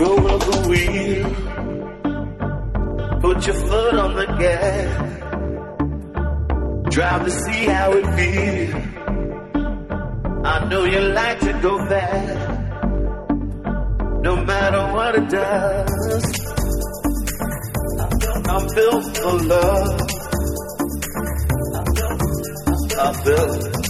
control of the wheel. Put your foot on the gas. Drive to see how it feels. I know you like to go fast, no matter what it does. I'm built for love. I'm built